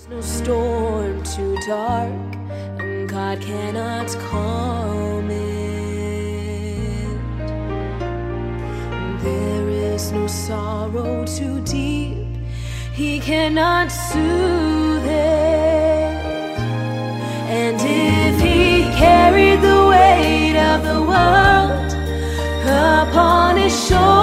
No storm too dark, and God cannot calm it. There is no sorrow too deep, He cannot soothe it. And if He carried the weight of the world upon His shoulders,